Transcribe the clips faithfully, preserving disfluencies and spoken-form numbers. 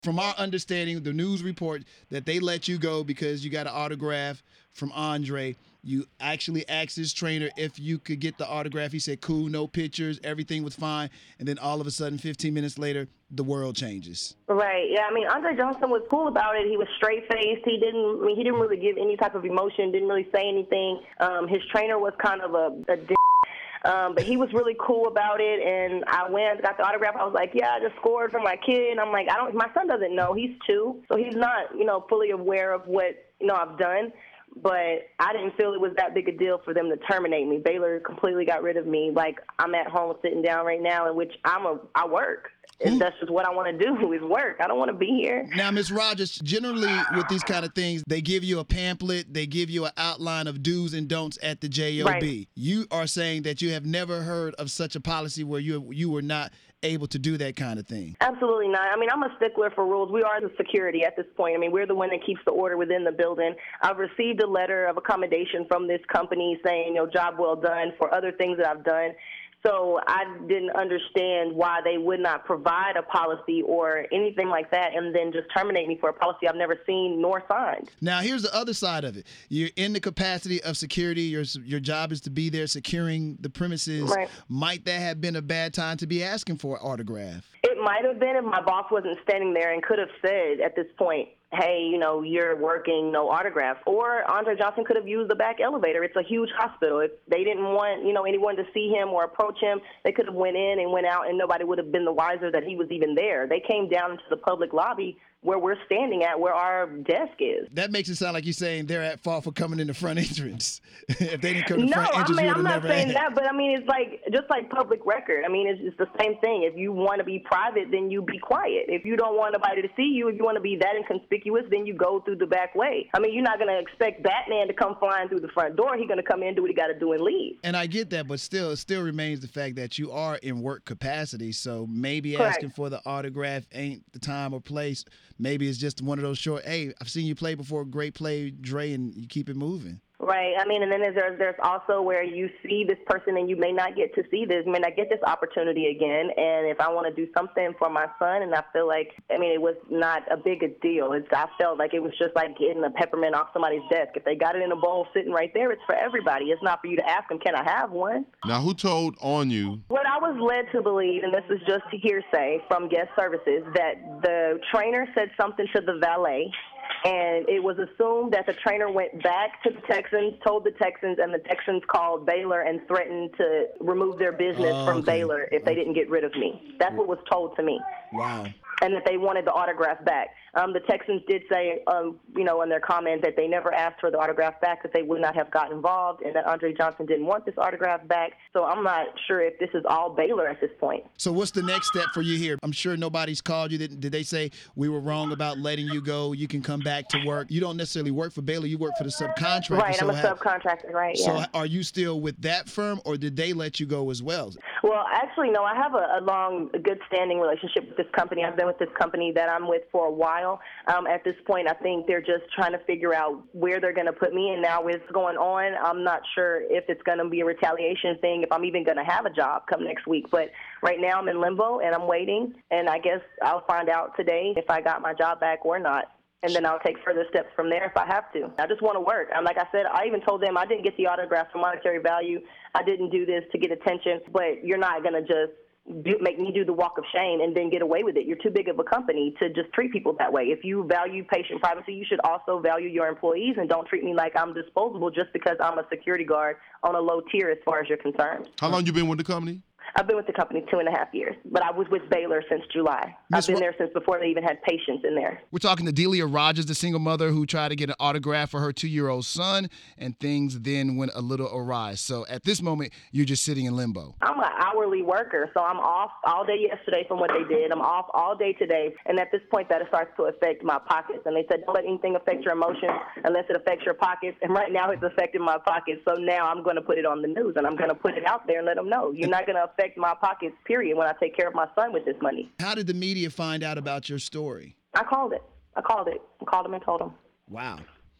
From our understanding, the news report that they let you go because you got an autograph from Andre. You actually asked his trainer if you could get the autograph. He said, cool, no pictures, everything was fine. And then all of a sudden, fifteen minutes later, the world changes. Right. Yeah. I mean, Andre Johnson was cool about it. He was straight faced. He didn't. I mean, he didn't really give any type of emotion. Didn't really say anything. Um, his trainer was kind of a, a dick. Um, but he was really cool about it, and I went, got the autograph. I was like, yeah, I just scored for my kid. And I'm like, I don't. My son doesn't know. He's two, so he's not, you know, fully aware of what, you know, I've done. But I didn't feel it was that big a deal for them to terminate me. Baylor completely got rid of me. Like, I'm at home sitting down right now, in which I'm a, I work. And that's just what I want to do is work. I don't want to be here. Now, Miz Rogers, generally with these kind of things, they give you a pamphlet, they give you an outline of do's and don'ts at the J O B. Right. You are saying that you have never heard of such a policy where you you were not able to do that kind of thing. Absolutely not. I mean, I'm a stickler for rules. We are the security at this point. I mean, we're the one that keeps the order within the building. I've received a letter of accommodation from this company saying, you know, job well done for other things that I've done. So I didn't understand why they would not provide a policy or anything like that and then just terminate me for a policy I've never seen nor signed. Now, here's the other side of it. You're in the capacity of security. Your, your job is to be there securing the premises. Right. Might that have been a bad time to be asking for an autograph? It might have been if my boss wasn't standing there and could have said at this point, hey, you know, you're working, no autograph. Or Andre Johnson could have used the back elevator. It's a huge hospital. If they didn't want, you know, anyone to see him or approach him, they could have went in and went out and nobody would have been the wiser that he was even there. They came down into the public lobby where we're standing at, where our desk is. That makes it sound like you're saying they're at fault for coming in the front entrance. If they didn't come to the No, front I entrance, mean, you would I'm have not never saying had. that, but I mean, it's like, just like public record. I mean, it's just the same thing. If you want to be private, then you be quiet. If you don't want nobody to see you, if you want to be that inconspicuous, then you go through the back way. I mean, you're not going to expect Batman to come flying through the front door. He's going to come in, do what he got to do, and leave. And I get that, but still, it still remains the fact that you are in work capacity. So maybe Correct. asking for the autograph ain't the time or place. Maybe it's just one of those short, hey, I've seen you play before, great play, Dre, and you keep it moving. Right. I mean, and then there's there's also where you see this person and you may not get to see this, you may not get this opportunity again. And if I want to do something for my son, and I feel like, I mean, it was not a big a deal. It's, I felt like it was just like getting a peppermint off somebody's desk. If they got it in a bowl sitting right there, it's for everybody. It's not for you to ask them, can I have one? Now, who told on you? What I was led to believe, and this is just hearsay from guest services, that the trainer said something to the valet, and it was assumed that the trainer went back to the Texans, told the Texans, and the Texans called Baylor and threatened to remove their business Oh, from okay. Baylor if they didn't get rid of me. That's what was told to me. Wow. And that they wanted the autograph back. Um, the Texans did say, um, you know, in their comment that they never asked for the autograph back, that they would not have gotten involved, and that Andre Johnson didn't want this autograph back. So I'm not sure if this is all Baylor at this point. So what's the next step for you here? I'm sure nobody's called you. Did, did they say, we were wrong about letting you go, you can come back to work? You don't necessarily work for Baylor, you work for the subcontractor. Right, so I'm a have- subcontractor, right, So yeah. are you still with that firm, or did they let you go as well? Well, actually, no, I have a, a long, a good standing relationship with this company. I've been with this company that I'm with for a while. Um, at this point, I think they're just trying to figure out where they're going to put me. And now with what's going on, I'm not sure if it's going to be a retaliation thing, if I'm even going to have a job come next week. But right now I'm in limbo and I'm waiting. And I guess I'll find out today if I got my job back or not. And then I'll take further steps from there if I have to. I just want to work. And like I said, I even told them I didn't get the autograph for monetary value. I didn't do this to get attention. But you're not going to just do, make me do the walk of shame and then get away with it. You're too big of a company to just treat people that way. If you value patient privacy, you should also value your employees and don't treat me like I'm disposable just because I'm a security guard on a low tier as far as you're concerned. How long you been with the company? I've been with the company two and a half years, but I was with Baylor since July. Miss I've been Ro- there since before they even had patients in there. We're talking to Delia Rogers, the single mother who tried to get an autograph for her two-year-old son, and things then went a little awry. So at this moment, you're just sitting in limbo. I'm an hourly worker, so I'm off all day yesterday from what they did. I'm off all day today, and at this point, that starts to affect my pockets. And they said, don't let anything affect your emotions unless it affects your pockets. And right now, it's affecting my pockets. So now I'm going to put it on the news, and I'm going to put it out there and let them know. You're not going to affect my pockets, period, when I take care of my son with this money. How did the media find out about your story? I called it. I called it. I called him and told him. Wow.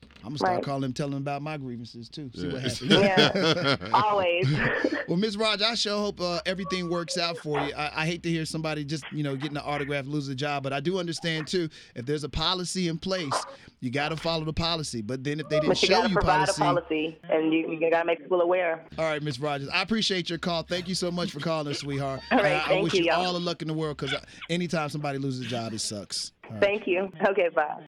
I'm gonna start Right. calling him, telling him about my grievances too. See what happens. Yeah, always. Well, Miz Raj, I sure hope uh, everything works out for you. I, I hate to hear somebody just, you know, getting the autograph, lose a job, but I do understand too, if there's a policy in place, you got to follow the policy. But then if they didn't But you show got to you provide policy, a policy, and you, you got to make people aware. all right, Miz Rogers, I appreciate your call. Thank you so much for calling us, sweetheart. All right, And I, I thank wish you, you y'all. all the luck in the world because anytime somebody loses a job, it sucks. All right. Thank you. Okay, bye.